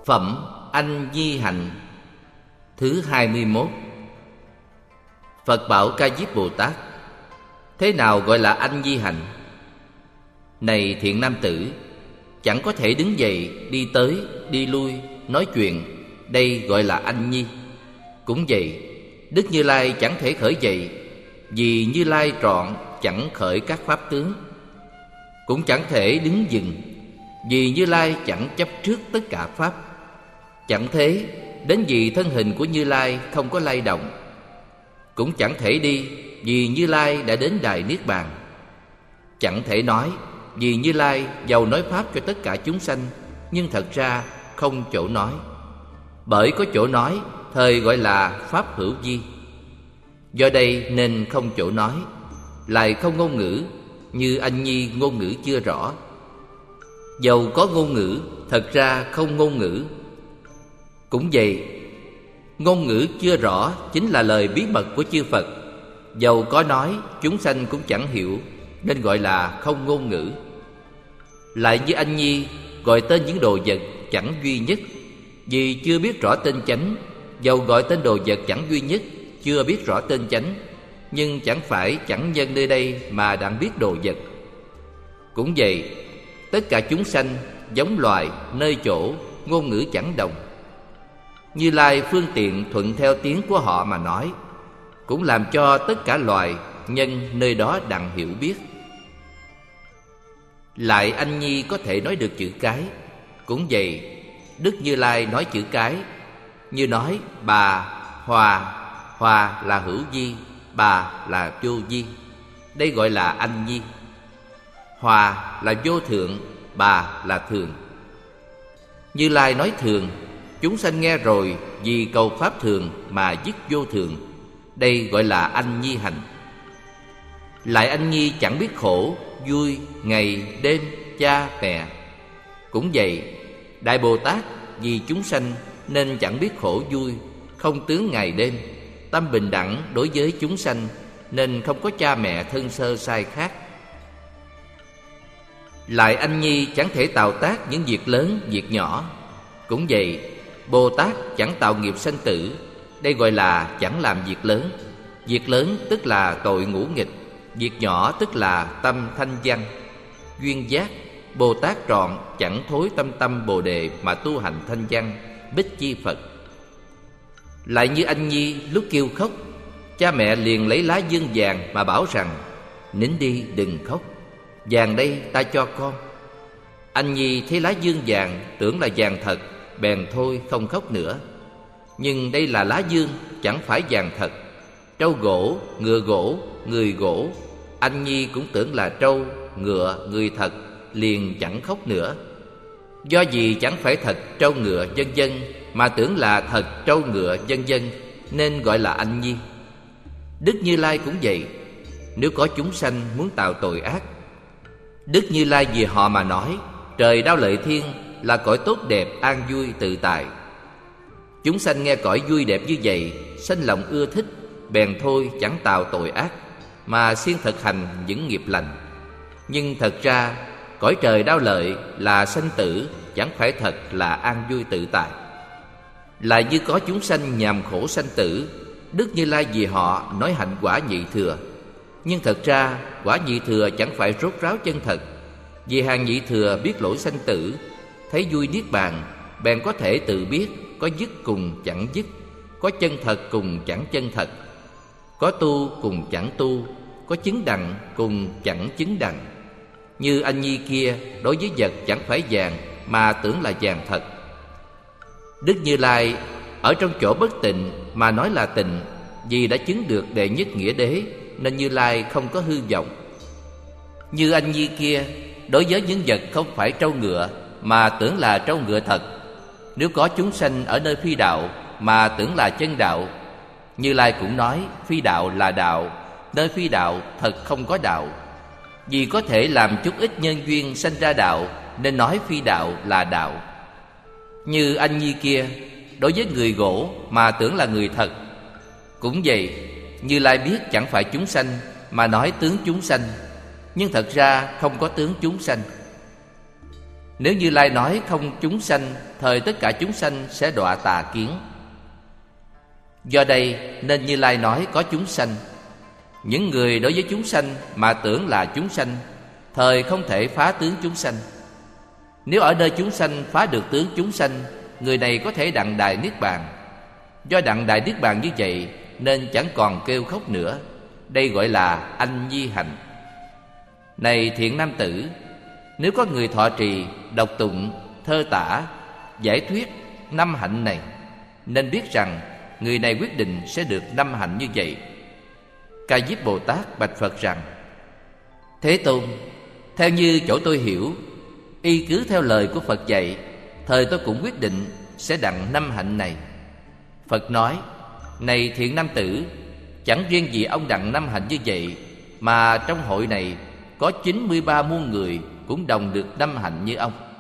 Phẩm Anh Di Hạnh thứ 21. Phật bảo Ca Diếp Bồ Tát: thế nào gọi là anh di hạnh? Này thiện nam tử, chẳng có thể đứng dậy, đi tới, đi lui, nói chuyện, đây gọi là anh nhi. Cũng vậy, Đức Như Lai chẳng thể khởi dậy, vì Như Lai trọn chẳng khởi các pháp tướng. Cũng chẳng thể đứng dừng, vì Như Lai chẳng chấp trước tất cả pháp. Chẳng thế, đến vì thân hình của Như Lai không có lay động. Cũng chẳng thể đi, vì Như Lai đã đến đài Niết Bàn. Chẳng thể nói, vì Như Lai giàu nói pháp cho tất cả chúng sanh, nhưng thật ra không chỗ nói. Bởi có chỗ nói, thời gọi là pháp hữu vi. Do đây nên không chỗ nói, lại không ngôn ngữ, như anh nhi ngôn ngữ chưa rõ. Dầu có ngôn ngữ, thật ra không ngôn ngữ. Cũng vậy, ngôn ngữ chưa rõ chính là lời bí mật của chư Phật. Dầu có nói, chúng sanh cũng chẳng hiểu, nên gọi là không ngôn ngữ. Lại như anh nhi gọi tên những đồ vật chẳng duy nhất, vì chưa biết rõ tên chánh. Dầu gọi tên đồ vật chẳng duy nhất, chưa biết rõ tên chánh, nhưng chẳng phải chẳng nhân nơi đây mà đang biết đồ vật. Cũng vậy, tất cả chúng sanh, giống loài, nơi chỗ, ngôn ngữ chẳng đồng. Như Lai phương tiện thuận theo tiếng của họ mà nói, cũng làm cho tất cả loài, nhân nơi đó đặng hiểu biết. Lại anh nhi có thể nói được chữ cái. Cũng vậy, Đức Như Lai nói chữ cái, như nói bà, hòa. Hòa là hữu vi, bà là vô vi. Đây gọi là anh nhi. Hòa là vô thượng, bà là thường. Như Lai nói thường, chúng sanh nghe rồi vì cầu pháp thường mà dứt vô thường. Đây gọi là anh nhi hành. Lại anh nhi chẳng biết khổ, vui, ngày, đêm, cha, mẹ. Cũng vậy, Đại Bồ Tát vì chúng sanh nên chẳng biết khổ vui, không tướng ngày đêm, tâm bình đẳng đối với chúng sanh, nên không có cha mẹ thân sơ sai khác. Lại anh nhi chẳng thể tạo tác những việc lớn, việc nhỏ. Cũng vậy, Bồ Tát chẳng tạo nghiệp sanh tử. Đây gọi là chẳng làm việc lớn. Việc lớn tức là tội ngũ nghịch, việc nhỏ tức là tâm thanh văn. Duyên giác, Bồ Tát trọn chẳng thối tâm Bồ Đề mà tu hành thanh văn, bích chi Phật. Lại như anh nhi lúc kêu khóc, cha mẹ liền lấy lá dương vàng mà bảo rằng: nín đi, đừng khóc, vàng đây ta cho con. Anh nhi thấy lá dương vàng tưởng là vàng thật, bèn thôi không khóc nữa. Nhưng đây là lá dương, chẳng phải vàng thật. Trâu gỗ, ngựa gỗ, người gỗ, anh nhi cũng tưởng là trâu, ngựa, người thật, liền chẳng khóc nữa. Do gì chẳng phải thật trâu ngựa vân vân, mà tưởng là thật trâu ngựa vân vân, nên gọi là anh nhi. Đức Như Lai cũng vậy. Nếu có chúng sanh muốn tạo tội ác, Đức Như Lai vì họ mà nói, trời Đao Lợi Thiên là cõi tốt đẹp, an vui, tự tại. Chúng sanh nghe cõi vui đẹp như vậy, sanh lòng ưa thích, bèn thôi chẳng tạo tội ác, mà siêng thực hành những nghiệp lành. Nhưng thật ra cõi trời Đao Lợi là sanh tử, chẳng phải thật là an vui tự tại. Lại như có chúng sanh nhàm khổ sanh tử, Đức Như Lai vì họ nói hạnh quả nhị thừa. Nhưng thật ra quả nhị thừa chẳng phải rốt ráo chân thật. Vì hàng nhị thừa biết lỗi sanh tử, thấy vui niết bàn, bèn có thể tự biết có dứt cùng chẳng dứt, có chân thật cùng chẳng chân thật, có tu cùng chẳng tu, có chứng đặng cùng chẳng chứng đặng. Như anh nhi kia đối với vật chẳng phải vàng mà tưởng là vàng thật. Đức Như Lai ở trong chỗ bất tịnh mà nói là tịnh, vì đã chứng được đệ nhất nghĩa đế, nên Như Lai không có hư vọng. Như anh nhi kia đối với những vật không phải trâu ngựa mà tưởng là trâu ngựa thật. Nếu có chúng sanh ở nơi phi đạo mà tưởng là chân đạo, Như Lai cũng nói phi đạo là đạo, nơi phi đạo thật không có đạo. Vì có thể làm chút ít nhân duyên sanh ra đạo, nên nói phi đạo là đạo. Như anh nhi kia đối với người gỗ mà tưởng là người thật. Cũng vậy, Như Lai biết chẳng phải chúng sanh mà nói tướng chúng sanh, nhưng thật ra không có tướng chúng sanh. Nếu Như Lai nói không chúng sanh, thời tất cả chúng sanh sẽ đọa tà kiến. Do đây nên Như Lai nói có chúng sanh. Những người đối với chúng sanh mà tưởng là chúng sanh, thời không thể phá tướng chúng sanh. Nếu ở nơi chúng sanh phá được tướng chúng sanh, người này có thể đặng đại niết bàn. Do đặng đại niết bàn như vậy nên chẳng còn kêu khóc nữa. Đây gọi là anh nhi hạnh. Này thiện nam tử, nếu có người thọ trì, đọc tụng, thơ tả, giải thuyết 5 hạnh này, nên biết rằng người này quyết định sẽ được 5 hạnh như vậy. Ca Diếp Bồ Tát bạch Phật rằng: Thế Tôn, theo như chỗ tôi hiểu, y cứ theo lời của Phật dạy, thời tôi cũng quyết định sẽ đặng 5 hạnh này. Phật nói: Này thiện nam tử, chẳng riêng gì ông đặng 5 hạnh như vậy, mà trong hội này có 93 muôn người cũng đồng được 5 hạnh như ông.